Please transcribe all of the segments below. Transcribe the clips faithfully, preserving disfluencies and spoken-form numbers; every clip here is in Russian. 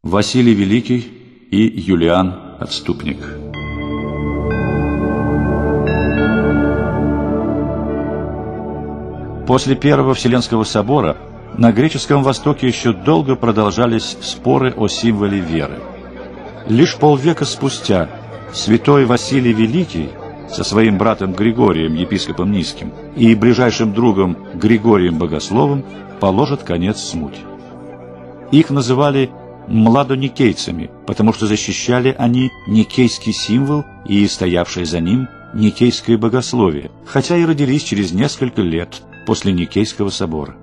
Василий Великий и Юлиан Отступник. После Первого Вселенского собора на греческом Востоке еще долго продолжались споры о символе веры. Лишь полвека спустя святой Василий Великий со своим братом Григорием, епископом Низким, и ближайшим другом Григорием Богословом положат конец смуте. Их называли младоникейцами, потому что защищали они никейский символ и стоявшее за ним никейское богословие, хотя и родились через несколько лет после Никейского собора.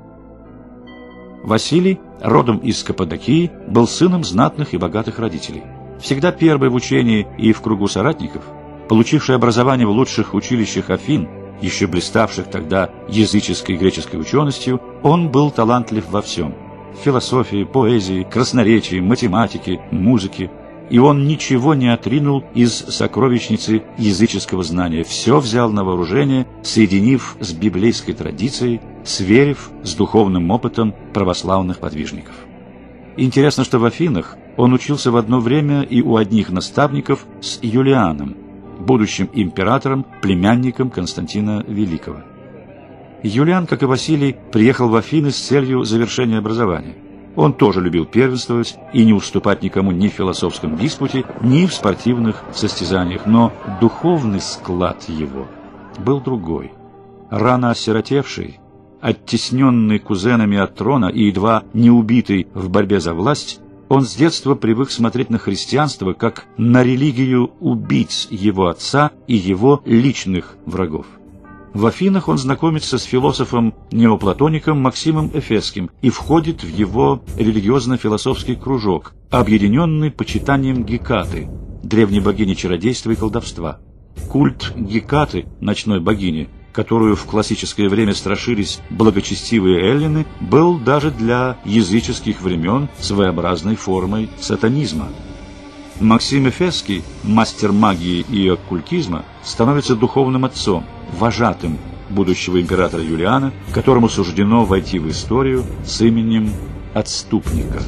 Василий, родом из Каппадокии, был сыном знатных и богатых родителей. Всегда первый в учении и в кругу соратников, получивший образование в лучших училищах Афин, еще блиставших тогда языческой и греческой ученостью, он был талантлив во всем – философии, поэзии, красноречии, математике, музыке. И он ничего не отринул из сокровищницы языческого знания, все взял на вооружение, соединив с библейской традицией, сверив с духовным опытом православных подвижников. Интересно, что в Афинах он учился в одно время и у одних наставников с Юлианом, будущим императором, племянником Константина Великого. Юлиан, как и Василий, приехал в Афины с целью завершения образования. Он тоже любил первенствовать и не уступать никому ни в философском диспуте, ни в спортивных состязаниях, но духовный склад его был другой. Рано осиротевший, оттесненный кузенами от трона и едва не убитый в борьбе за власть, он с детства привык смотреть на христианство как на религию убийц его отца и его личных врагов. В Афинах он знакомится с философом-неоплатоником Максимом Эфесским и входит в его религиозно-философский кружок, объединенный почитанием Гекаты, древней богини чародейства и колдовства. Культ Гекаты, ночной богини, которую в классическое время страшились благочестивые эллины, был даже для языческих времен своеобразной формой сатанизма. Максим Эфесский, мастер магии и оккультизма, становится духовным отцом, вожатым будущего императора Юлиана, которому суждено войти в историю с именем Отступника.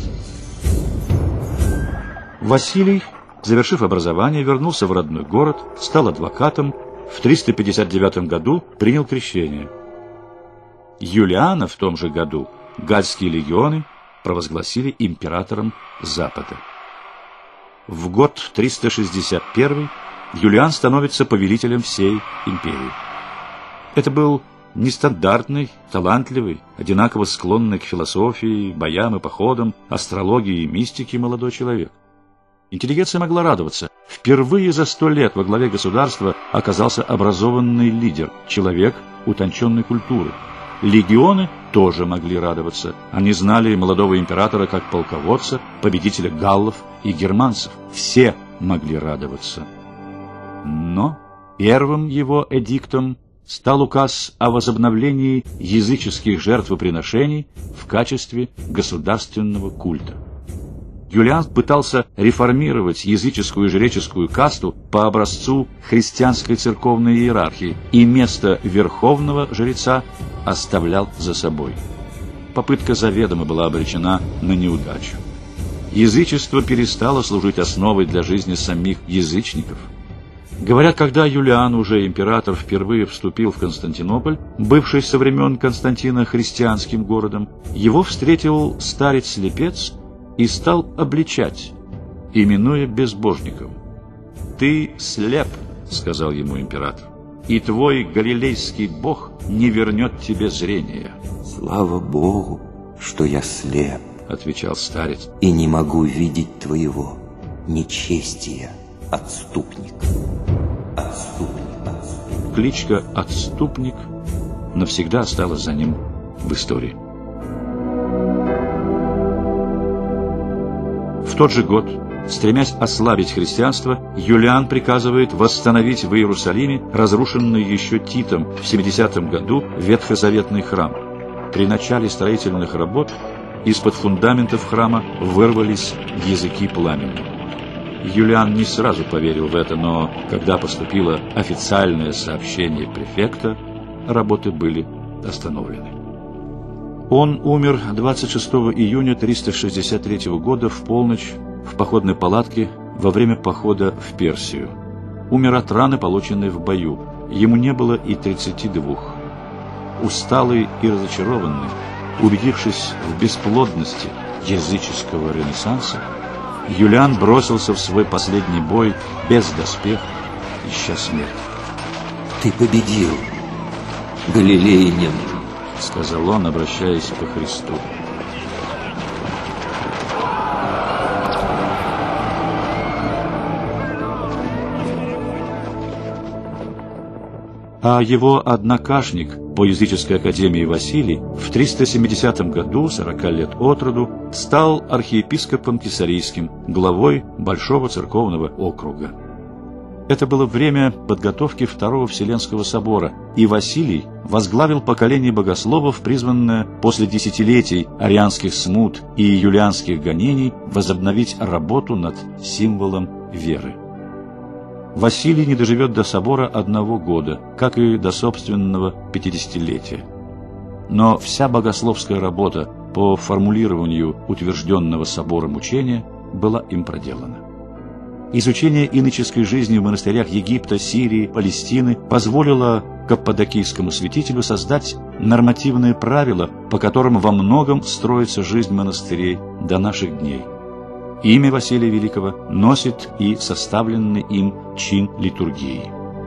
Василий, завершив образование, вернулся в родной город, стал адвокатом, в триста пятьдесят девятом году принял крещение. Юлиана в том же году галльские легионы провозгласили императором Запада. В год триста шестьдесят первый Юлиан становится повелителем всей империи. Это был нестандартный, талантливый, одинаково склонный к философии, боям и походам, астрологии и мистике молодой человек. Интеллигенция могла радоваться. Впервые за сто лет во главе государства оказался образованный лидер, человек утонченной культуры. Легионы тоже могли радоваться. Они знали молодого императора как полководца, победителя галлов и германцев. Все могли радоваться. Но первым его эдиктом стал указ о возобновлении языческих жертвоприношений в качестве государственного культа. Юлиан пытался реформировать языческую и жреческую касту по образцу христианской церковной иерархии и место верховного жреца оставлял за собой. Попытка заведомо была обречена на неудачу. Язычество перестало служить основой для жизни самих язычников. Говорят, когда Юлиан, уже император, впервые вступил в Константинополь, бывший со времен Константина христианским городом, его встретил старец-слепец и стал обличать, именуя безбожником. «Ты слеп», — сказал ему император, — «и твой галилейский бог не вернет тебе зрения». «Слава Богу, что я слеп», — отвечал старец, — «и не могу видеть твоего нечестия, отступник». Отступник, отступник. Кличка «Отступник» навсегда осталась за ним в истории. В тот же год, стремясь ослабить христианство, Юлиан приказывает восстановить в Иерусалиме разрушенный еще Титом в семидесятом году ветхозаветный храм. При начале строительных работ из-под фундаментов храма вырвались языки пламени. Юлиан не сразу поверил в это, но когда поступило официальное сообщение префекта, работы были остановлены. Он умер двадцать шестого июня триста шестьдесят третьего года в полночь в походной палатке во время похода в Персию. Умер от раны, полученной в бою. Ему не было и тридцати двух. Усталый и разочарованный, убедившись в бесплодности языческого ренессанса, Юлиан бросился в свой последний бой без доспеха, ища смерти. Ты победил, галилеянин, — сказал он, обращаясь ко Христу. А его однокашник по языческой академии Василий в триста семидесятом году, сорока лет от роду, стал архиепископом Кесарийским, главой Большого церковного округа. Это было время подготовки Второго Вселенского собора, и Василий возглавил поколение богословов, призванное после десятилетий арианских смут и юлианских гонений возобновить работу над символом веры. Василий не доживет до собора одного года, как и до собственного пятидесятилетия. Но вся богословская работа по формулированию утвержденного собором учения была им проделана. Изучение иноческой жизни в монастырях Египта, Сирии, Палестины позволило каппадокийскому святителю создать нормативные правила, по которым во многом строится жизнь монастырей до наших дней. Имя Василия Великого носит и составленный им чин литургии.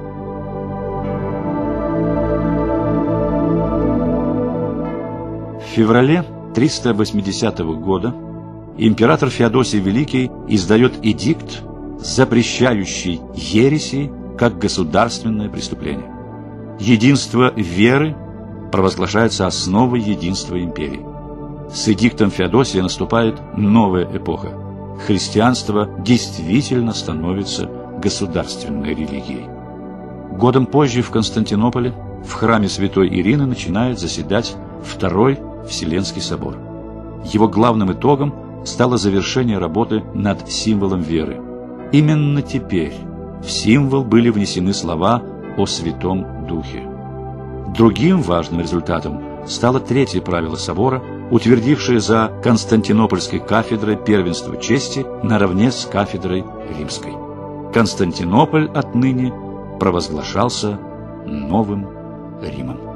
В феврале триста восьмидесятого года император Феодосий Великий издает эдикт, запрещающий ереси как государственное преступление. Единство веры провозглашается основой единства империи. С эдиктом Феодосия наступает новая эпоха. Христианство действительно становится государственной религией. Годом позже в Константинополе в храме святой Ирины начинает заседать Второй Вселенский собор. Его главным итогом стало завершение работы над символом веры. Именно теперь в символ были внесены слова о Святом Духе. Другим важным результатом стало третье правило собора, утвердившее за Константинопольской кафедрой первенство чести наравне с кафедрой римской. Константинополь отныне провозглашался новым Римом.